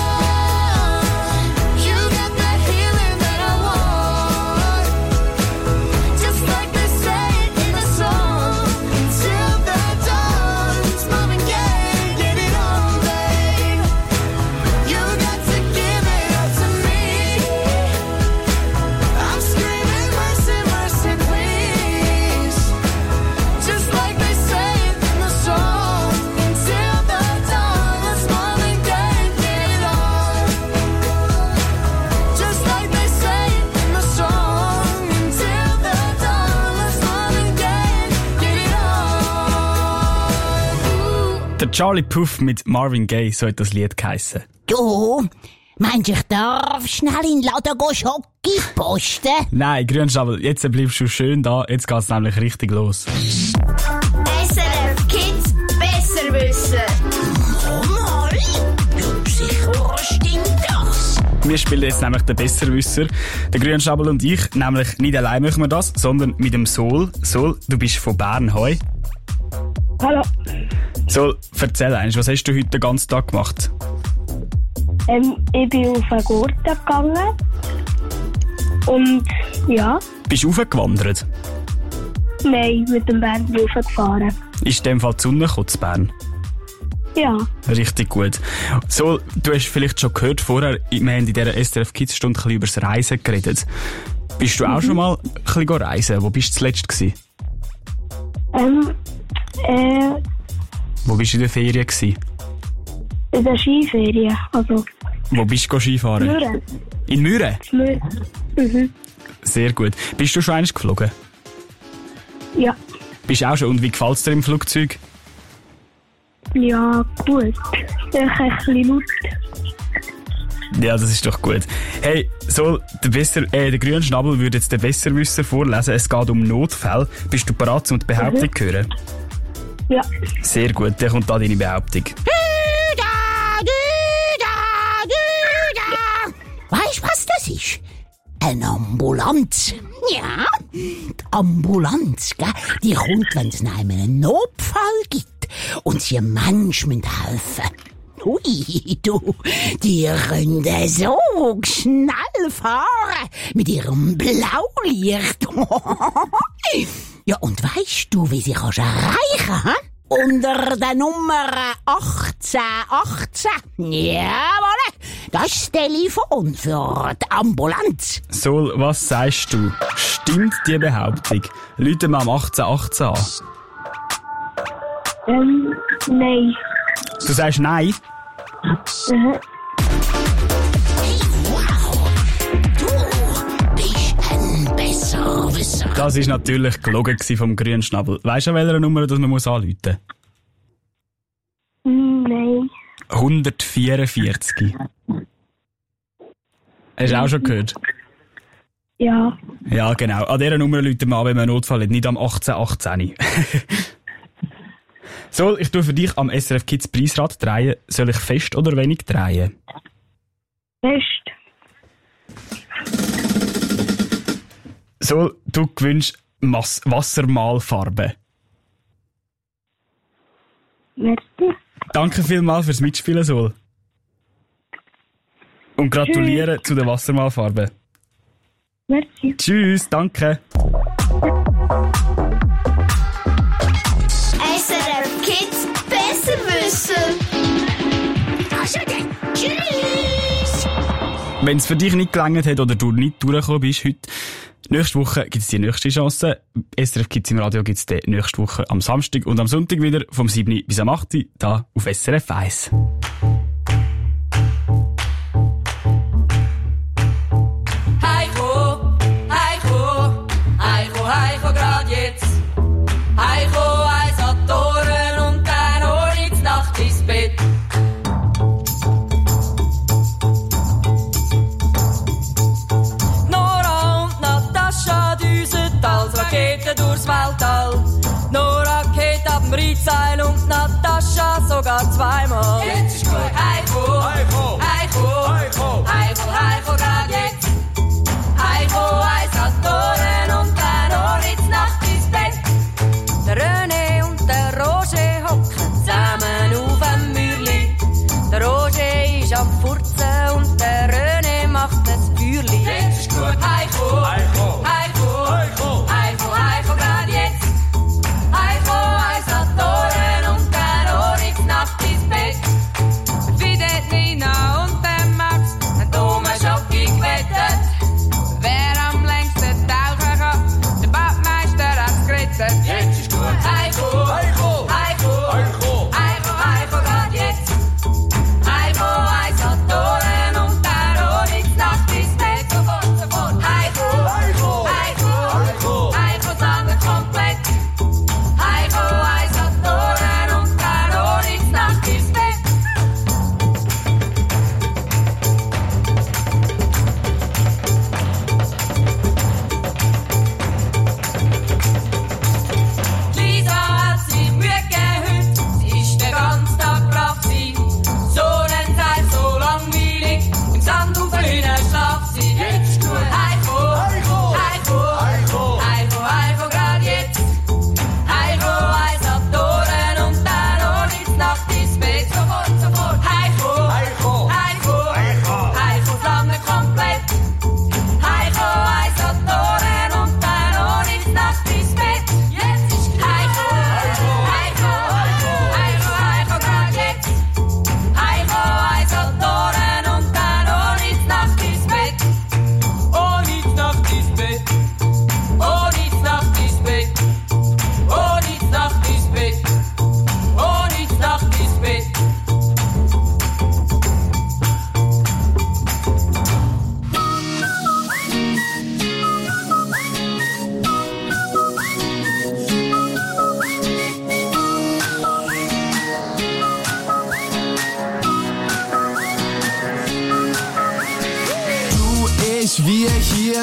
You got that healing that I want. Just like they say in the song. Till the dawn, it's Marvin Gaye and get it on, babe. You got to give it up to me. I'm screaming mercy, mercy, please. Just like they say in the song. Until the dawn, let's Marvin Gaye and get it on. Just like they say in the song. Until the dawn, let's Marvin Gaye and get it on. Der Charlie Puth mit Marvin Gaye, so hat das Lied geheissen. Du, meinst du, ich darf schnell in den Laden gehen Schoki posten? Nein, Grünschnabel, jetzt bleibst du schön da, jetzt geht's nämlich richtig los. SRF Kids Besserwisser. Mal, sicher, was stimmt das? Wir spielen jetzt nämlich den Besserwisser. Der Grünschnabel und ich, nämlich nicht allein machen wir das, sondern mit dem Sol. Sol, du bist von Bern, hoi. Hallo. Sol, erzähl eins, was hast du heute den ganzen Tag gemacht? Ich bin auf den Gurten gegangen. Und ja, Bist du raufgewandert? nein, mit dem Bändchen raufgefahren. Ist in dem Fall die Sonne gekommen, in Bern? Ja, Richtig gut. Sol, du hast vielleicht schon gehört vorher, wir haben in dieser SRF Kids Stunde ein bisschen über das Reisen geredet. Bist du auch schon mal ein bisschen reisen? Wo bist du zuletzt gewesen? Wo bist du in der Ferien gewesen? in der Skiferien. Also, Wo bist du Skifahren? Mürren. In Mürren? Mürren. Mhm. Sehr gut. Bist du schon einmal geflogen? Ja. Bist du auch schon? Und wie gefällt es dir im Flugzeug? Ja, gut. Ich ein bisschen laut. Ja, das ist doch gut. Hey, soll der grüne Schnabel würde jetzt den Besserwisser vorlesen. Es geht um Notfälle. Bist du bereit, um die Behauptung zu hören? Ja. Sehr gut, dann kommt da deine Behauptung. Weißt du, was das ist? Eine Ambulanz. Ja, die Ambulanz, gell? Die kommt, wenn es einen Notfall gibt und sie einem Menschen helfen. Ui, du, die können so schnell fahren mit ihrem Blaulicht. Ja, und weißt du, wie sie kannst erreichen kannst? Unter der Nummer 1818. Jawohl, das ist das Telefon für die Ambulanz. Sol, was sagst du? Stimmt die Behauptung? Läuten wir am 1818 an. Nein. Du sagst nein? Mhm. Das war natürlich gelogen vom grünen Schnabel. Weisst du, an welcher Nummer dass man anrufen muss? Nein. 144. Hast du auch schon gehört? Ja. Ja, genau. An dieser Nummer rufen wir an, wenn man einen Notfall hat. Nicht am 1818. So, ich tue für dich am SRF Kids Preisrad drehen. Soll ich fest oder wenig drehen? Fest. So, du gewünscht Wassermalfarbe. Merci. Danke vielmals fürs Mitspielen, Sol. Und gratuliere zu der Wassermalfarbe. Merci. Tschüss, danke. SRF Kids Besserwisser. Tschüss. Wenn es für dich nicht gelangt hat oder du nicht durchgekommen bist heute, nächste Woche gibt es die nächste Chance. SRF Kids im Radio gibt es die nächste Woche am Samstag und am Sonntag wieder vom 7. bis am 8. da auf SRF 1. Heiko, Heiko, Heiko, Heiko, grad jetzt. Heiko, eins hat Toren und dann hol ich Nacht ins Bett. Nora und Natascha düsen als Rakete durchs Weltall. Nora geht ab dem Riedseil und Natascha sogar zweimal. Jetzt ist gut. Heiko, Heiko, Heiko, Heiko, Heiko, Heiko, grad jetzt. Heiko, eins hat Toren und dann hol ich Nacht ins Bett. Der René und der Roger hocken zusammen auf dem Mürli. Der Roger ist am Furzen und der René macht ein Feuerli. Jetzt ist gut. Heiko, Heiko, Heiko, Heiko, Heiko, Heiko, grad jetzt. Heiko, eins hat Toren und dann hol ich Nacht ins Bett. Wie der Nina und der Max haben um einen Schocki gewettet. Wer am längsten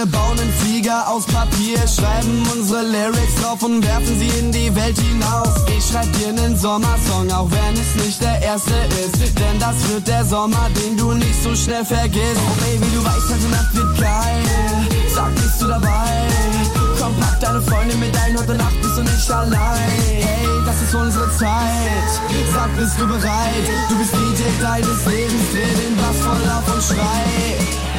Wir bauen einen Flieger aus Papier, schreiben unsere Lyrics drauf und werfen sie in die Welt hinaus. Ich schreib dir einen Sommersong, auch wenn es nicht der erste ist, denn das wird der Sommer, den du nicht so schnell vergisst. Oh Baby, du weißt, heute Nacht wird geil, sag, bist du dabei? Komm, pack deine Freunde mit ein, heute Nacht bist du nicht allein. Hey, das ist unsere Zeit, sag, bist du bereit? Du bist DJ deines Lebens, dreh den Bass voll auf und schrei.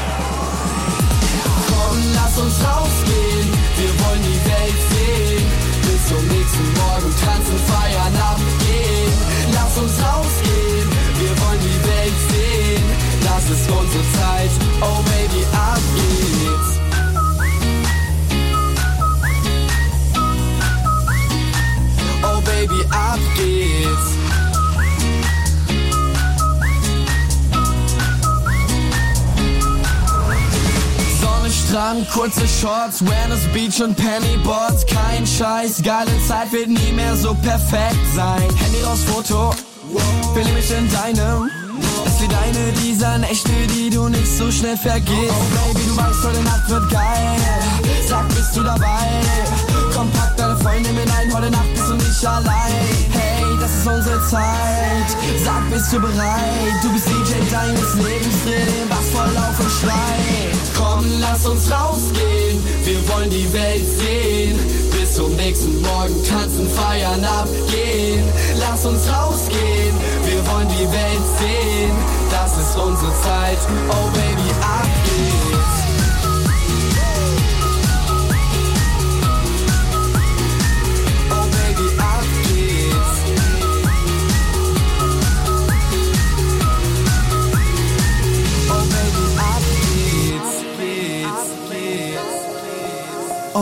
Komm, lass uns rausgehen, wir wollen die Welt sehen. Bis zum nächsten Morgen tanzen, feiern, abgehen. Lass uns rausgehen, wir wollen die Welt sehen. Das ist unsere Zeit, oh Baby, ab geht's. Oh Baby, ab geht's. Sonne, Strand, kurze Shorts, Venice Beach und Pennyboards. Kein Scheiß, geile Zeit wird nie mehr so perfekt sein. Handy raus, Foto, will mich in deinem. Es wie deine dieser Nächte, die du nicht so schnell vergisst. Oh Baby, du weißt, heute Nacht wird geil. Sag, bist du dabei? Komm, pack deine Freunde mit ein, heute Nacht bist du nicht allein. Hey, das ist unsere Zeit. Sag, bist du bereit? Du bist DJ deines Lebens, dreh den Bass voll auf und schrei. Komm, lass uns rausgehen, wir wollen die Welt sehen. Bis zum nächsten Morgen tanzen, feiern, abgehen. Lass uns rausgehen, wir wollen die Welt sehen. Das ist unsere Zeit, oh Baby, ab geht's. Oh Baby, ab geht's. Oh Baby, ab geht's.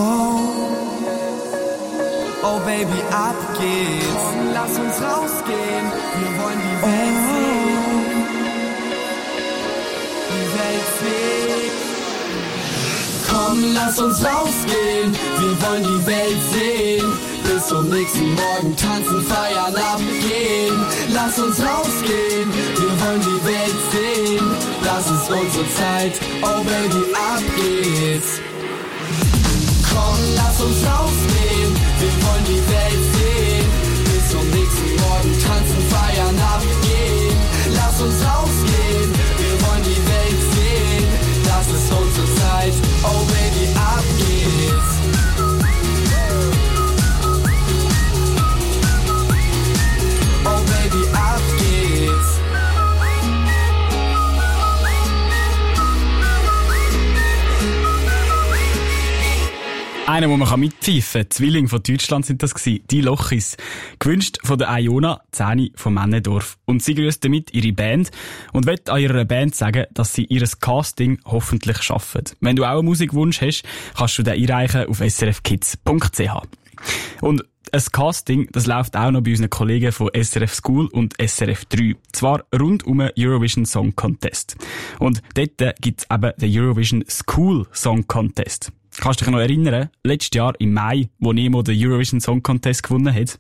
Oh Baby, ab geht's. Lass uns rausgehen, wir wollen die Welt sehen. Die Welt sehen. Komm, lass uns rausgehen, wir wollen die Welt sehen. Bis zum nächsten Morgen tanzen, feiern, abgehen. Lass uns rausgehen, wir wollen die Welt sehen. Das ist unsere Zeit, oh Baby, ab geht's. Komm, lass uns rausgehen, wir wollen die Welt sehen. Bis zum nächsten Morgen tanzen, feiern, abgehen. Lass uns rausgehen, wir wollen die Welt sehen. Das ist unsere Zeit, oh Baby, ab geht's. Oh Baby, ab geht's. Einer, wo man mitpfeifen kann. Zwillinge von Deutschland sind das gewesen. Die Lochis. Gewünscht von der Iona, 10 von Männendorf. Und sie grüßt damit ihre Band und will an ihrer Band sagen, dass sie ihr Casting hoffentlich schaffen. Wenn du auch einen Musikwunsch hast, kannst du den einreichen auf srfkids.ch. Und ein Casting, das läuft auch noch bei unseren Kollegen von SRF School und SRF 3. Zwar rund um den Eurovision Song Contest. Und dort gibt's eben den Eurovision School Song Contest. Kannst du dich noch erinnern? Letztes Jahr im Mai, wo Nemo den Eurovision Song Contest gewonnen hat?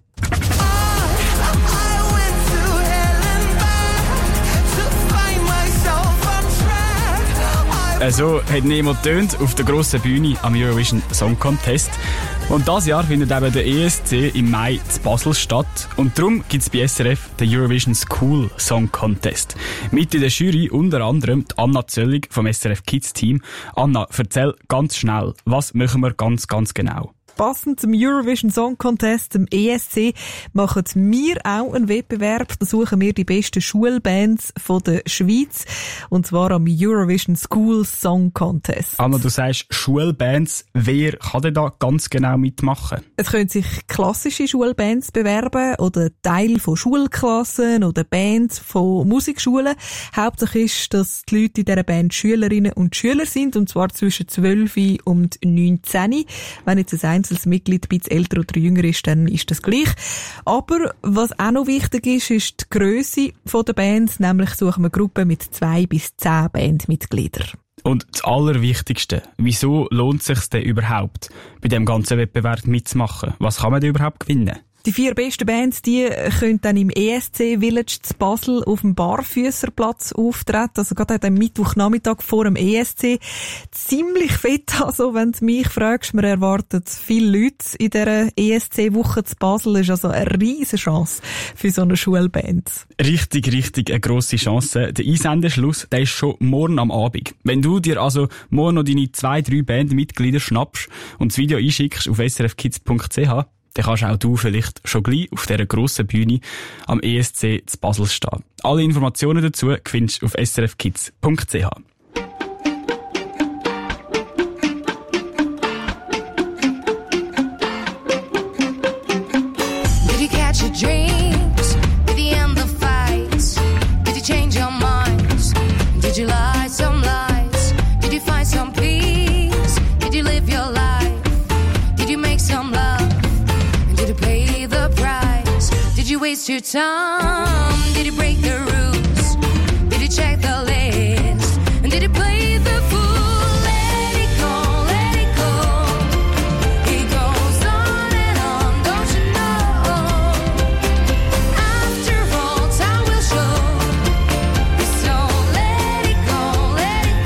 So hat Nemo tönt auf der grossen Bühne am Eurovision Song Contest. Und dieses Jahr findet eben der ESC im Mai zu Basel statt. Und darum gibt es bei SRF den Eurovision School Song Contest. Mit in der Jury unter anderem die Anna Zöllig vom SRF Kids Team. Anna, erzähl ganz schnell, was machen wir ganz genau? Passend zum Eurovision Song Contest, dem ESC, machen wir auch einen Wettbewerb. Da suchen wir die besten Schulbands von der Schweiz. Und zwar am Eurovision School Song Contest. Anna, du sagst Schulbands. Wer kann denn da ganz genau mitmachen? Es können sich klassische Schulbands bewerben oder Teil von Schulklassen oder Bands von Musikschulen. Hauptsächlich ist, dass die Leute in dieser Band Schülerinnen und Schüler sind, und zwar zwischen 12 und 19. Wenn jetzt ein einzelnes Mitglied ein bisschen älter oder jünger ist, dann ist das gleich. Aber was auch noch wichtig ist die Grösse der Bands, nämlich suchen wir Gruppen mit 2 bis 10 Bandmitgliedern. Und das Allerwichtigste, wieso lohnt es sich denn überhaupt, bei dem ganzen Wettbewerb mitzumachen? Was kann man denn überhaupt gewinnen? Die 4 besten Bands, die können dann im ESC Village zu Basel auf dem Barfüsserplatz auftreten. Also gerade am Mittwochnachmittag vor dem ESC. Ziemlich fett, also wenn du mich fragst. Wir erwarten viele Leute in dieser ESC-Woche zu Basel. Das ist also eine riesige Chance für so eine Schulband. Richtig eine grosse Chance. Der Einsendeschluss, der ist schon morgen am Abend. Wenn du dir also morgen noch deine 2-3 Bandmitglieder schnappst und das Video einschickst auf srfkids.ch, dann kannst auch du vielleicht schon gleich auf dieser grossen Bühne am ESC zu Basel stehen. Alle Informationen dazu findest du auf srfkids.ch. Did you catch your dreams? Did you end the fights? Did you change your minds? Did you lie some lies? Did you find some peace? Did you live your life? Did you make some love? Did you pay the price? Did you waste your time? Did you break the rules? Did you check the list? And did you play the fool? Let it go, let it go. It goes on and on, don't you know? After all, time will show. So let it go, let it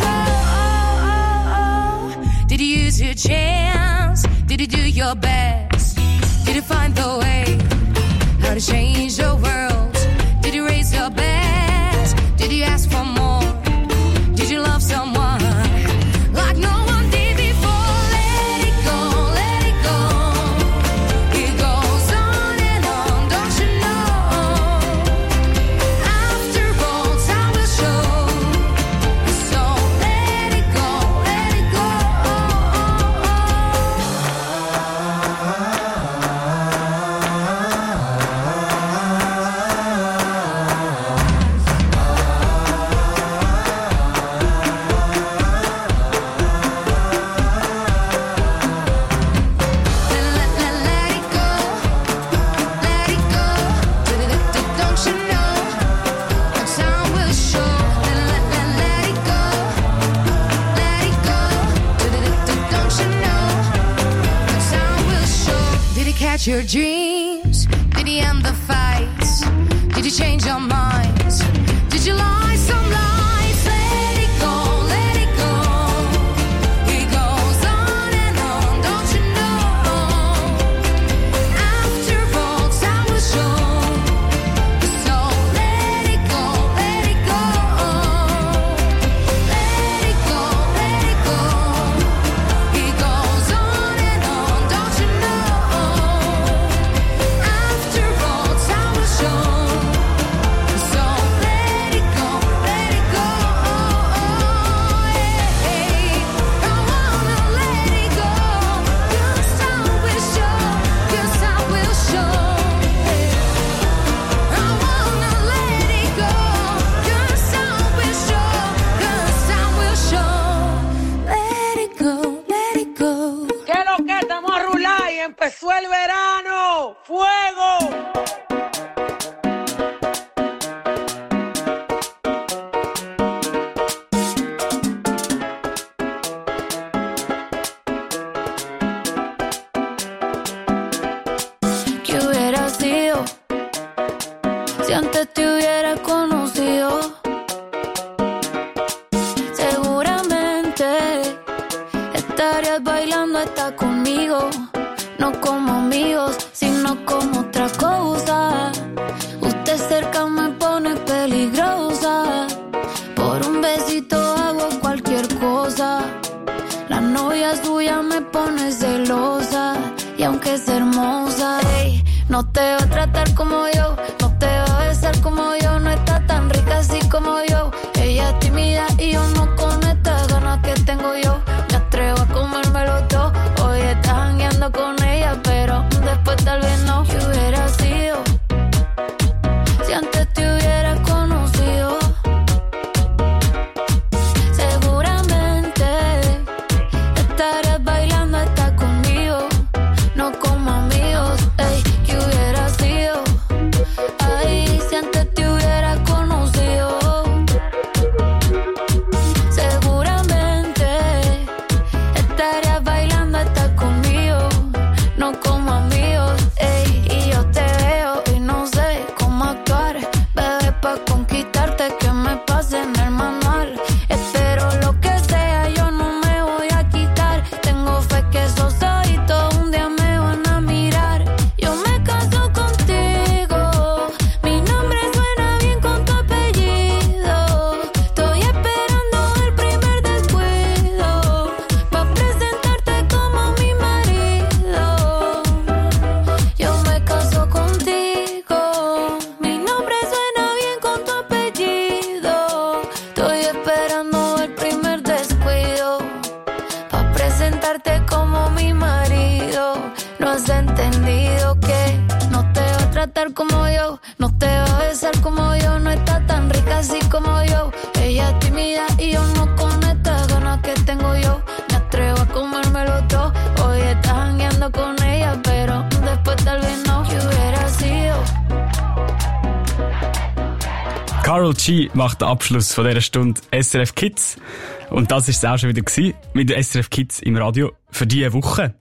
go. Did you use your chance? Did you do your best? Did you find the way how to change the world? Did you raise your best? Did you ask for more? Did you love someone like no one did before? Let it go, let it go. It goes on and on, don't you know? After all, time will show. So let it go, let it go. Catch your dreams? Did you end the fights? Did you change your minds? Did you lie some lies? Let it go, let it go. It goes on and on, don't you know? After all, time will show. So let it go, let it go. Let it go, let it go. It goes on and on, don't you know? After all, time will show. So let it go, let it go. Hey, I wanna let it go. 'Cause time will show, 'cause time will show. I wanna let it go. 'Cause time will show, 'cause time will show. Let it go, let it go. ¿Qué lo que estamos a rular y empezó el verano? ¡Fuego! ¿Qué hubiera sido si antes te hubiera conocido? Seguramente estarías bailando hasta conmigo, no como amigos, sino como otra cosa. Usted cerca me pone peligrosa, por un besito hago cualquier cosa. La novia suya me pone celosa, y aunque es hermosa, ey, no te va a tratar como yo, no te va a besar como yo, no está tan rica así como yo. Ella es tímida y yo no con estas ganas que tengo yo. Me atrevo a comérmelo todo, hoy estás jangueando con ella, pero después tal vez no. ¿Qué hubiera sido si antes te hubiera conocido? Seguramente estarías bailando hasta conmigo, no como amigos. Ey, ¿qué hubiera sido? Ay, si antes te hubiera conocido. yo. No te va a besar como yo, no está tan rica así como yo. Ella es tímida y yo no con estas ganas que tengo yo. Me atrevo a comérmelo todo. Hoy estás jangueando con ella, pero después tal vez no. ¿Qué hubiera sido? Karol G macht den Abschluss von dieser Stunde SRF Kids. Und das war es auch schon wieder gewesen mit SRF Kids im Radio für diese Woche.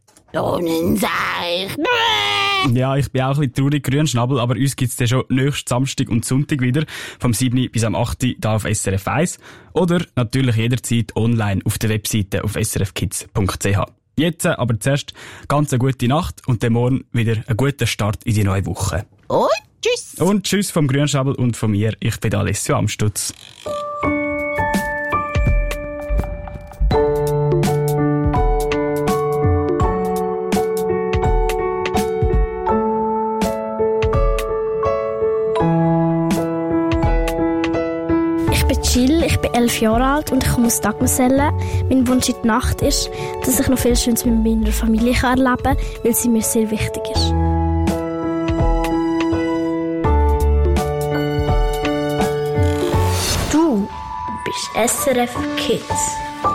Ja, ich bin auch ein bisschen traurig, Grünschnabel, aber uns gibt's dann schon nächsten Samstag und Sonntag wieder, vom 7. bis am 8. da auf SRF 1. Oder natürlich jederzeit online auf der Webseite auf srfkids.ch. Jetzt aber zuerst ganz eine gute Nacht und dann morgen wieder einen guten Start in die neue Woche. Und tschüss. Und tschüss vom Grünschnabel und von mir. Ich bin Alessio Amstutz. Ich bin 11 Jahre alt und ich komme aus Dagmersellen. Mein Wunsch in der Nacht ist, dass ich noch viel Schönes mit meiner Familie erleben kann, weil sie mir sehr wichtig ist. Du bist SRF Kids.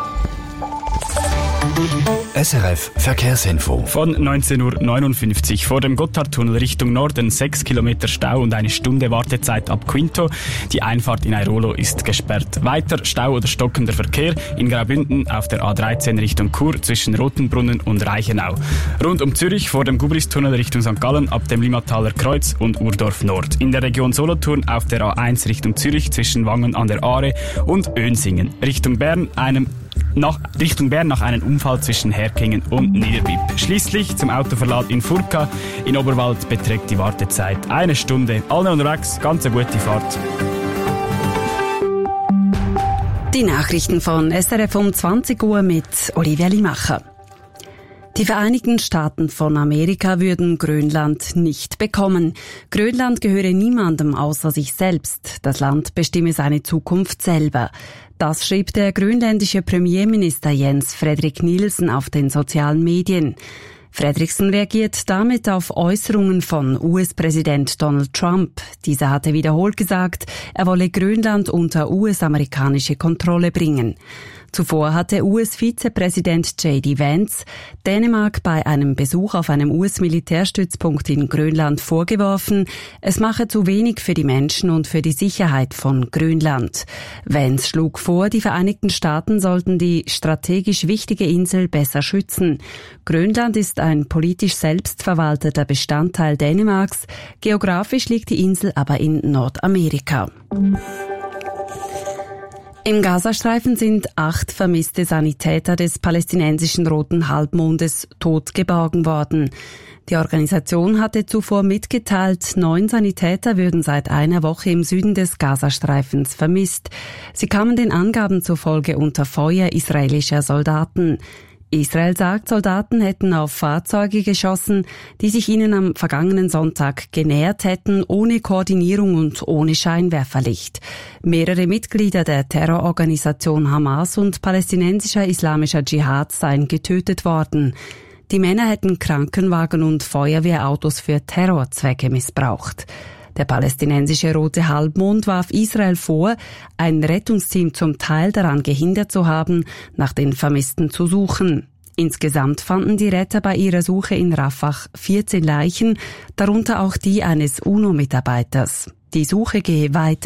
SRF Verkehrsinfo. Von 19:59 Uhr vor dem Gotthardtunnel Richtung Norden 6 Kilometer Stau und eine Stunde Wartezeit ab Quinto. Die Einfahrt in Airolo ist gesperrt. Weiter Stau oder stockender Verkehr in Graubünden auf der A13 Richtung Chur zwischen Rotenbrunnen und Reichenau. Rund um Zürich vor dem Gubristunnel Richtung St. Gallen ab dem Limmataler Kreuz und Urdorf Nord. In der Region Solothurn auf der A1 Richtung Zürich zwischen Wangen an der Aare und Önsingen. Richtung Bern nach einem Unfall zwischen Herkingen und Niederbipp. Schließlich zum Autoverlad in Furka. In Oberwald beträgt die Wartezeit 1 Stunde. Alle unterwegs, ganz eine gute Fahrt. Die Nachrichten von SRF um 20 Uhr mit Olivia Limacher. Die Vereinigten Staaten von Amerika würden Grönland nicht bekommen. Grönland gehöre niemandem außer sich selbst. Das Land bestimme seine Zukunft selber. Das schrieb der grönländische Premierminister Jens Frederik Nielsen auf den sozialen Medien. Frederiksen reagiert damit auf Äußerungen von US-Präsident Donald Trump. Dieser hatte wiederholt gesagt, er wolle Grönland unter US-amerikanische Kontrolle bringen. Zuvor hatte US-Vizepräsident J.D. Vance Dänemark bei einem Besuch auf einem US-Militärstützpunkt in Grönland vorgeworfen, es mache zu wenig für die Menschen und für die Sicherheit von Grönland. Vance schlug vor, die Vereinigten Staaten sollten die strategisch wichtige Insel besser schützen. Grönland ist ein politisch selbstverwalteter Bestandteil Dänemarks, geografisch liegt die Insel aber in Nordamerika. Im Gazastreifen sind 8 vermisste Sanitäter des palästinensischen Roten Halbmondes tot geborgen worden. Die Organisation hatte zuvor mitgeteilt, 9 Sanitäter würden seit einer Woche im Süden des Gazastreifens vermisst. Sie kamen den Angaben zufolge unter Feuer israelischer Soldaten. Israel sagt, Soldaten hätten auf Fahrzeuge geschossen, die sich ihnen am vergangenen Sonntag genähert hätten, ohne Koordinierung und ohne Scheinwerferlicht. Mehrere Mitglieder der Terrororganisation Hamas und palästinensischer islamischer Dschihad seien getötet worden. Die Männer hätten Krankenwagen und Feuerwehrautos für Terrorzwecke missbraucht. Der palästinensische Rote Halbmond warf Israel vor, ein Rettungsteam zum Teil daran gehindert zu haben, nach den Vermissten zu suchen. Insgesamt fanden die Retter bei ihrer Suche in Rafah 14 Leichen, darunter auch die eines UNO-Mitarbeiters. Die Suche gehe weit